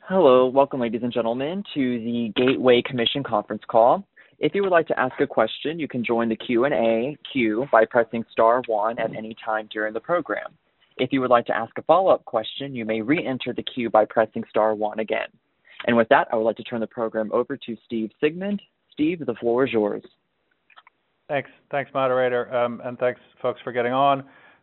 Hello, welcome ladies and gentlemen to the Gateway Commission conference call. If you would like to ask a question, you can join the Q&A queue by pressing star 1 at any time during the program. If you would like to ask a follow-up question, you may re-enter the queue by pressing star 1 again. And with that, I would like to turn the program over to Steve Sigmund. Steve, the floor is yours. Thanks, moderator, and thanks, folks, for getting on.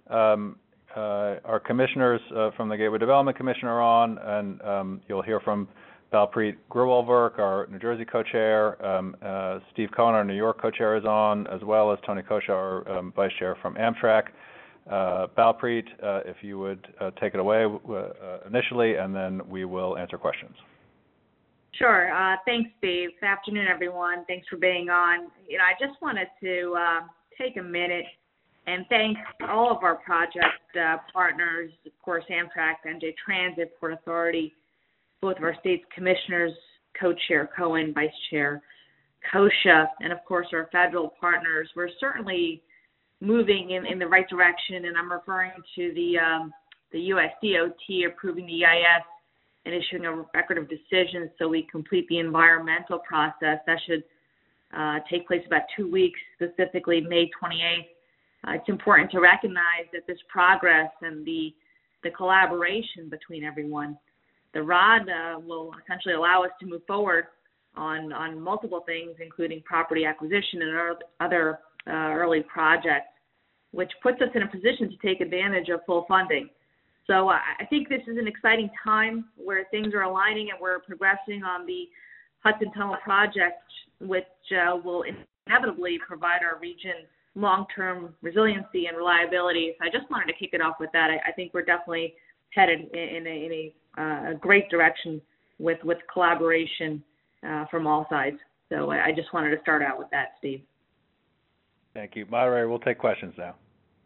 Our commissioners from the Gateway Development Commission are on, and you'll hear from Balpreet Grewal-Virk, our New Jersey co-chair. Steve Cohen, our New York co-chair, is on, as well as Tony Kosha, our vice chair from Amtrak. Balpreet, if you would take it away initially, and then we will answer questions. Sure. Thanks, Steve. Good afternoon, everyone. Thanks for being on. I just wanted to take a minute and thank all of our project partners, of course, Amtrak, NJ Transit, Port Authority, both of our state's commissioners, co-chair Cohen, vice chair Kosha, and of course our federal partners. We're certainly moving in the right direction, and I'm referring to the U.S. DOT approving the EIS and issuing a record of decisions so we complete the environmental process. That should take place about 2 weeks, specifically May 28th. It's important to recognize that this progress and the collaboration between everyone, the ROD will essentially allow us to move forward on multiple things, including property acquisition and other early projects, which puts us in a position to take advantage of full funding. So I think this is an exciting time where things are aligning and we're progressing on the Hudson Tunnel project, which will inevitably provide our region long-term resiliency and reliability. So I just wanted to kick it off with that. I think we're definitely headed in a great direction with collaboration from all sides. So I just wanted to start out with that, Steve. Thank you. Moderator, we'll take questions now.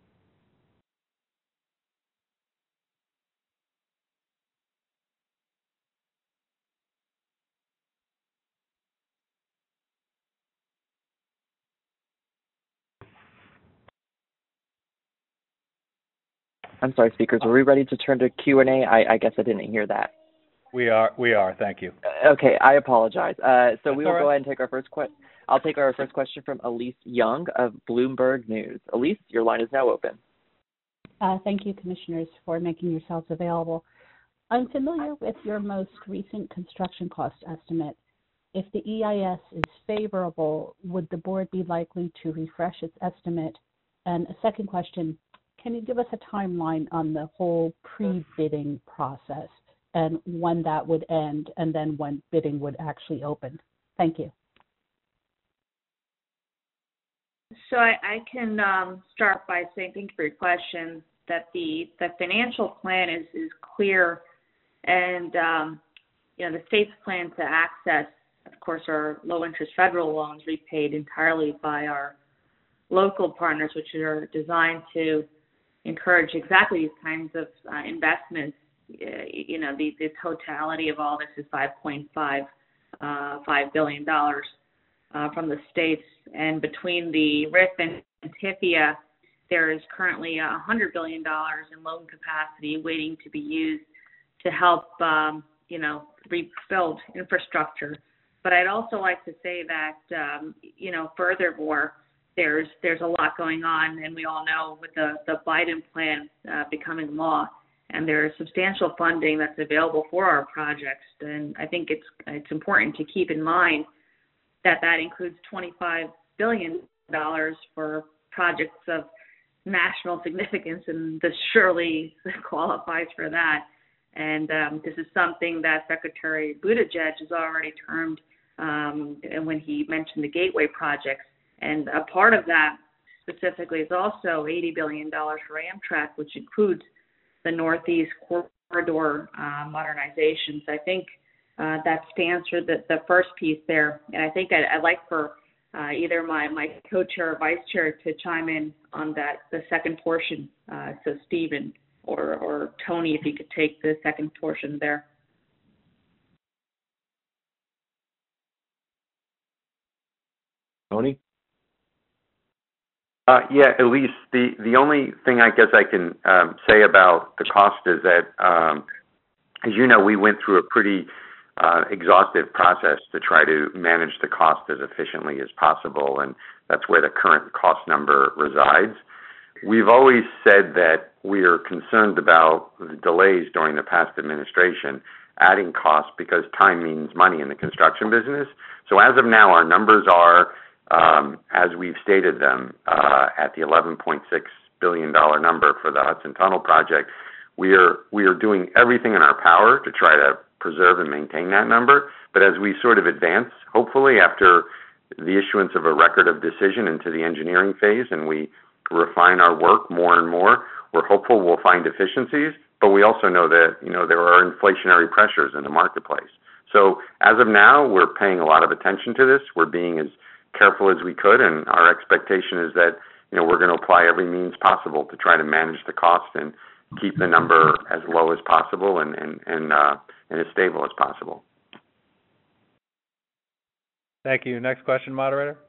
I'm sorry, speakers. Are we ready to turn to Q&A? I guess I didn't hear that. We are. Thank you. Okay, I apologize. So we will right. go ahead and take our first question. I'll take our first question from Elise Young of Bloomberg News. Elise, your line is now open. Thank you, commissioners, for making yourselves available. I'm familiar with your most recent construction cost estimate. If the EIS is favorable, would the board be likely to refresh its estimate? And a second question, can you give us a timeline on the whole pre-bidding process and when that would end and then when bidding would actually open? Thank you. So I can start by saying thank you for your question, that the financial plan is clear, and the state's plan to access, of course, our low-interest federal loans repaid entirely by our local partners, which are designed to encourage exactly these kinds of investments. The totality of all this is $5.5 billion from the states, and between the RIF and TIFIA, there is currently $100 billion in loan capacity waiting to be used to help, rebuild infrastructure. But I'd also like to say that, furthermore, there's a lot going on, and we all know with the Biden plan becoming law, and there is substantial funding that's available for our projects. And I think it's important to keep in mind that includes $25 billion for projects of national significance, and this surely qualifies for that. And this is something that Secretary Buttigieg has already termed when he mentioned the Gateway projects. And a part of that specifically is also $80 billion for Amtrak, which includes the Northeast Corridor modernization. So I think that stands for the first piece there. And I think I'd like for either my co-chair or vice chair to chime in on the second portion. So Stephen or Tony, if you could take the second portion there. Tony? Yeah, Elise, the only thing I guess I can say about the cost is that, as you know, we went through a pretty exhaustive process to try to manage the cost as efficiently as possible, and that's where the current cost number resides. We've always said that we are concerned about the delays during the past administration adding costs because time means money in the construction business. So as of now, our numbers are, as we've stated them, at the $11.6 billion number for the Hudson Tunnel project. We are doing everything in our power to try to preserve and maintain that number. But as we sort of advance, hopefully after the issuance of a record of decision into the engineering phase and we refine our work more and more, we're hopeful we'll find efficiencies. But we also know that, there are inflationary pressures in the marketplace. So as of now, we're paying a lot of attention to this. We're being as careful as we could, and our expectation is that, we're going to apply every means possible to try to manage the cost and keep the number as low as possible and as stable as possible. Thank you. Next question, moderator.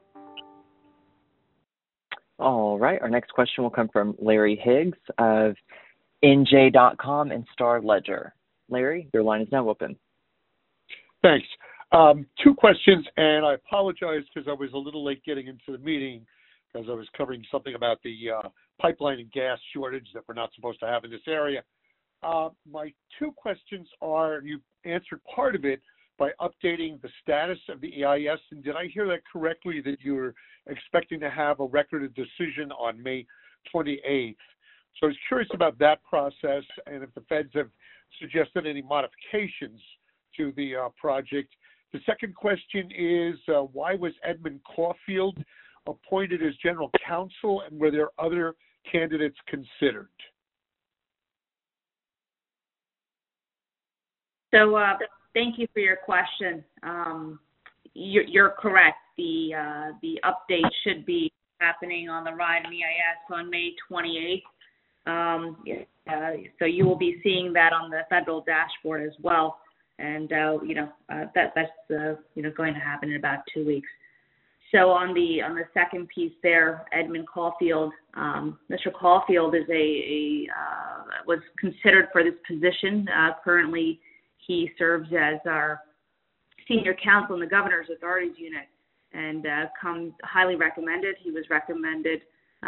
All right. Our next question will come from Larry Higgs of NJ.com and Star Ledger. Larry, your line is now open. Thanks. Two questions, and I apologize because I was a little late getting into the meeting because I was covering something about the pipeline and gas shortage that we're not supposed to have in this area. My two questions are, you answered part of it by updating the status of the EIS, and did I hear that correctly that you're expecting to have a record of decision on May 28th? So I was curious about that process and if the feds have suggested any modifications to the project. The second question is, why was Edmund Caulfield appointed as general counsel, and were there other candidates considered? So thank you for your question. You're correct. The update should be happening on the RIDE and EIS on May 28th. So you will be seeing that on the federal dashboard as well. And, that's going to happen in about 2 weeks. So on the second piece there, Edmund Caulfield, Mr. Caulfield is was considered for this position. Currently, he serves as our senior counsel in the Governor's Authorities Unit and comes highly recommended. He was recommended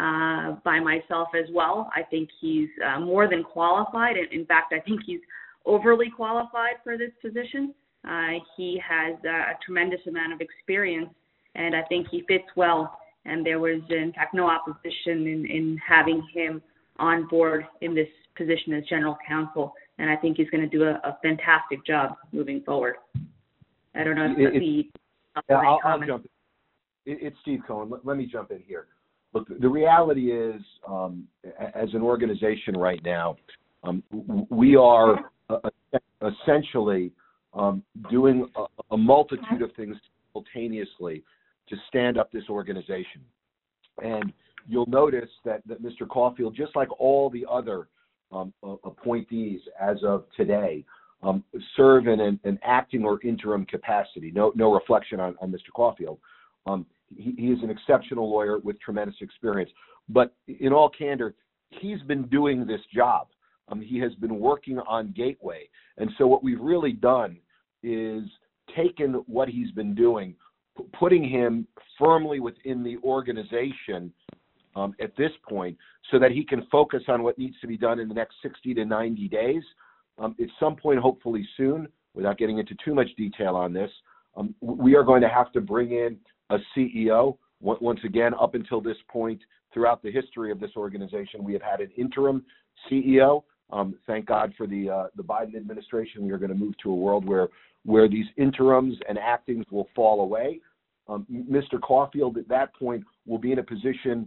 by myself as well. I think he's more than qualified. In fact, I think he's overly qualified for this position. He has a tremendous amount of experience, and I think he fits well. And there was, in fact, no opposition in having him on board in this position as general counsel. And I think he's going to do a fantastic job moving forward. I don't know if I'll jump in. It's Steve Cohen. Let me jump in here. Look, the reality is, as an organization right now, we are essentially doing a multitude of things simultaneously to stand up this organization. And you'll notice that Mr. Caulfield, just like all the other appointees as of today, serve in an acting or interim capacity. No reflection on Mr. Caulfield. He is an exceptional lawyer with tremendous experience. But in all candor, he's been doing this job. He has been working on Gateway. And so what we've really done is taken what he's been doing, putting him firmly within the organization at this point so that he can focus on what needs to be done in the next 60 to 90 days. At some point, hopefully soon, without getting into too much detail on this, we are going to have to bring in a CEO. Once again, up until this point, throughout the history of this organization, we have had an interim CEO. Thank God for the Biden administration. We are going to move to a world where these interims and actings will fall away. Mr. Caulfield, at that point, will be in a position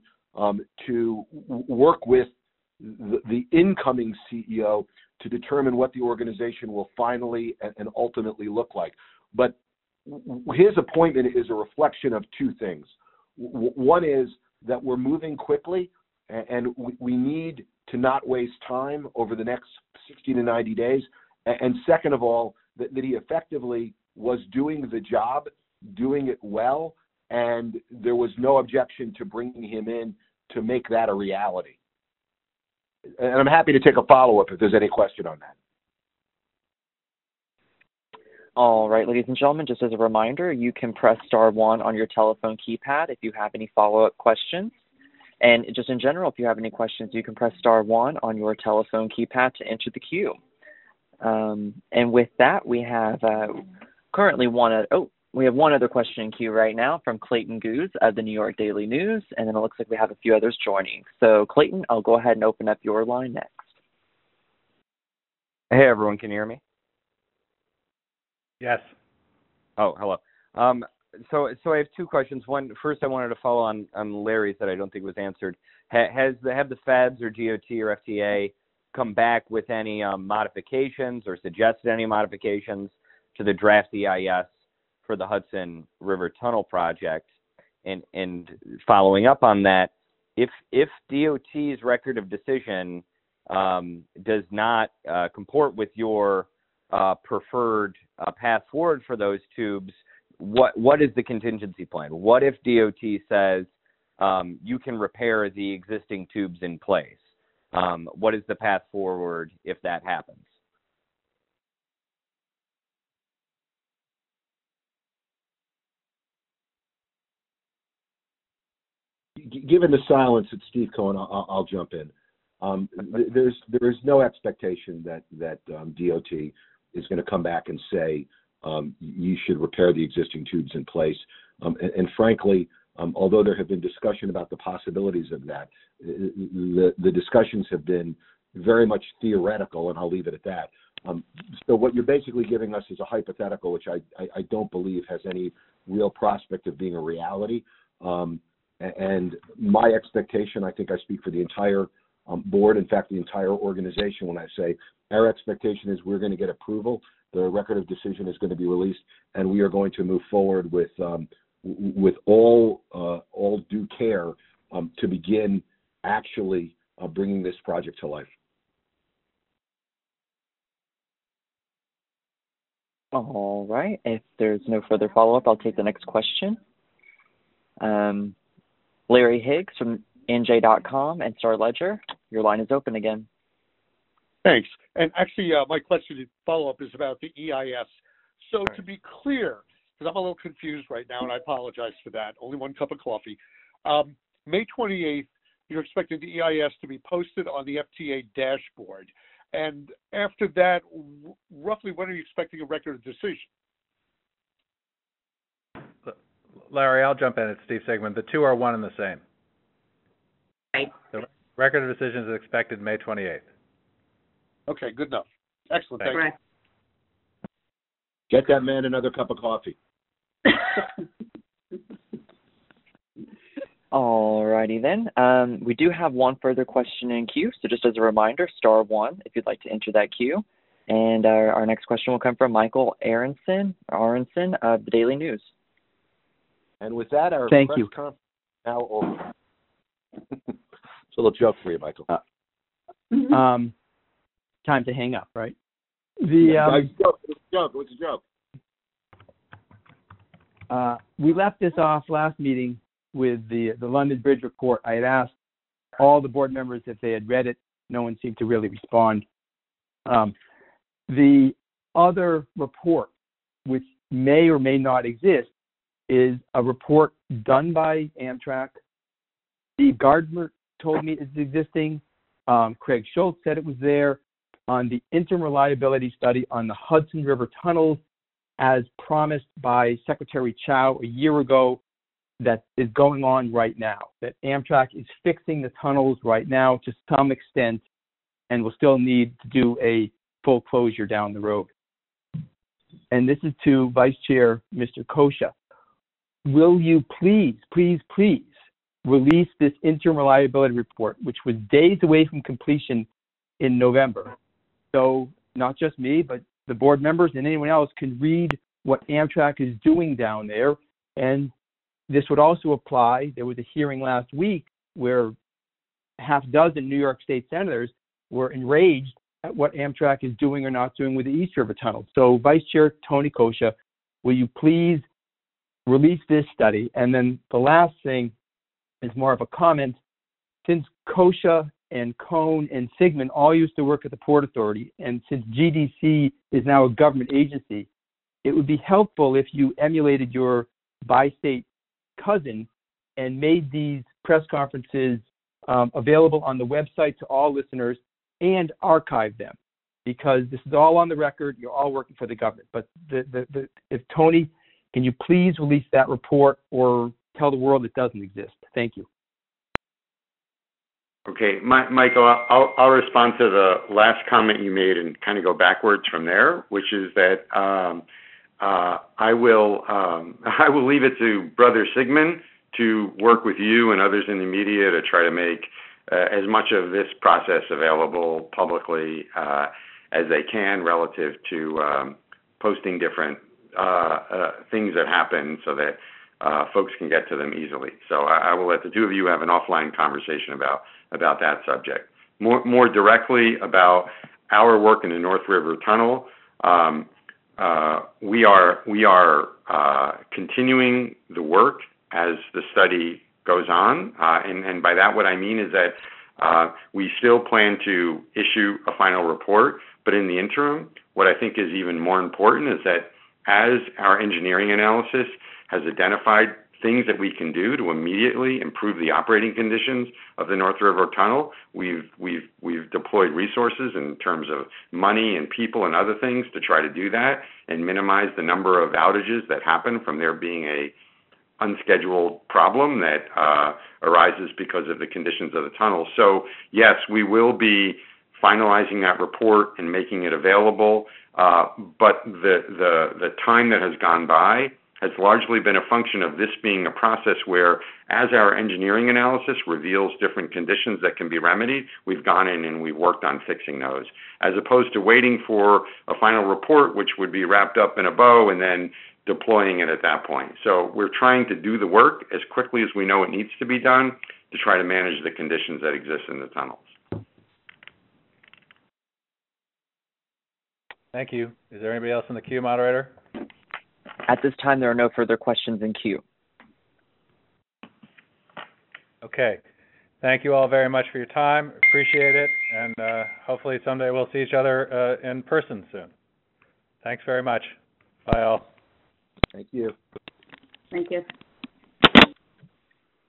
to work with the incoming CEO to determine what the organization will finally and ultimately look like. But his appointment is a reflection of two things. One is that we're moving quickly, and we need to not waste time over the next 60 to 90 days. And second of all, that he effectively was doing the job, doing it well, and there was no objection to bringing him in to make that a reality. And I'm happy to take a follow-up if there's any question on that. All right, ladies and gentlemen, just as a reminder, you can press star one on your telephone keypad if you have any follow-up questions. And just in general, if you have any questions, you can press star one on your telephone keypad to enter the queue. And with that, we have currently one other question in queue right now from Clayton Goose of the New York Daily News, and then it looks like we have a few others joining. So, Clayton, I'll go ahead and open up your line next. Hey, everyone, can you hear me? Yes. Oh, hello. So I have two questions. One, first, I wanted to follow on Larry's that I don't think was answered. Have the feds or DOT or FTA come back with any modifications or suggested any modifications to the draft EIS for the Hudson River Tunnel project? And following up on that, if DOT's record of decision does not comport with your preferred path forward for those tubes, what is the contingency plan? What if DOT says you can repair the existing tubes in place? What is the path forward if that happens? Given the silence, it's Steve Cohen. I'll jump in. There is no expectation that DOT is going to come back and say you should repair the existing tubes in place. And frankly, although there have been discussion about the possibilities of that, the discussions have been very much theoretical, and I'll leave it at that. So what you're basically giving us is a hypothetical, which I don't believe has any real prospect of being a reality. And my expectation, I think I speak for the entire board, in fact, the entire organization, when I say our expectation is we're going to get approval, the record of decision is going to be released, and we are going to move forward with all due care to begin actually bringing this project to life. All right. If there's no further follow-up, I'll take the next question. Larry Higgs from NJ.com and Star Ledger, your line is open again. Thanks. And actually, my question to follow-up is about the EIS. So to be clear, because I'm a little confused right now, and I apologize for that, only one cup of coffee. May 28th, you're expecting the EIS to be posted on the FTA dashboard. And after that, roughly when are you expecting a record of decision? Larry, I'll jump in. It's Steve Sigmund. The two are one and the same. Right. The record of decision is expected May 28th. Okay, good enough. Excellent. Thank Correct. Get that man another cup of coffee. All righty then. We do have one further question in queue, so just as a reminder, star one if you'd like to enter that queue. And our next question will come from Michael Aronson of the Daily News. And with that, our Thank press you. conference is now over. It's a little joke for you, Michael. Time to hang up, right? It's a joke. We left this off last meeting with the London Bridge report. I had asked all the board members if they had read it. No one seemed to really respond. The other report, which may or may not exist, is a report done by Amtrak. Steve Gardner told me it's existing. Craig Schultz said it was there on the interim reliability study on the Hudson River tunnels, as promised by Secretary Chow a year ago, that is going on right now. That Amtrak is fixing the tunnels right now to some extent and will still need to do a full closure down the road. And this is to Vice Chair Mr. Kosha. Will you please release this interim reliability report, which was days away from completion in November? So not just me, but the board members and anyone else can read what Amtrak is doing down there. And this would also apply. There was a hearing last week where half a dozen New York State senators were enraged at what Amtrak is doing or not doing with the East River Tunnel. So Vice Chair Tony Kosha, will you please release this study? And then the last thing is more of a comment. Since Kosha and Cohn and Sigmund all used to work at the Port Authority, and since GDC is now a government agency, it would be helpful if you emulated your bi-state cousin and made these press conferences available on the website to all listeners and archive them, because this is all on the record. You're all working for the government. But if Tony, can you please release that report or tell the world it doesn't exist? Thank you. Okay, Michael, I'll respond to the last comment you made and kind of go backwards from there, which is that I will leave it to Brother Sigmund to work with you and others in the media to try to make as much of this process available publicly as they can relative to posting different things that happen so that folks can get to them easily. So I will let the two of you have an offline conversation about that subject. More directly about our work in the North River Tunnel, we are continuing the work as the study goes on, and by that what I mean is that we still plan to issue a final report, but in the interim, what I think is even more important is that as our engineering analysis has identified things that we can do to immediately improve the operating conditions of the North River Tunnel, we've deployed resources in terms of money and people and other things to try to do that and minimize the number of outages that happen from there being a unscheduled problem that arises because of the conditions of the tunnel. So yes, we will be finalizing that report and making it available, but the time that has gone by has largely been a function of this being a process where, as our engineering analysis reveals different conditions that can be remedied, we've gone in and we've worked on fixing those, as opposed to waiting for a final report, which would be wrapped up in a bow and then deploying it at that point. So we're trying to do the work as quickly as we know it needs to be done to try to manage the conditions that exist in the tunnels. Thank you. Is there anybody else in the queue, moderator? At this time, there are no further questions in queue. Okay. Thank you all very much for your time. Appreciate it. And hopefully someday we'll see each other in person soon. Thanks very much. Bye, all. Thank you. Thank you.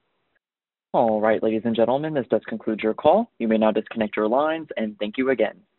All right, ladies and gentlemen, this does conclude your call. You may now disconnect your lines, and thank you again.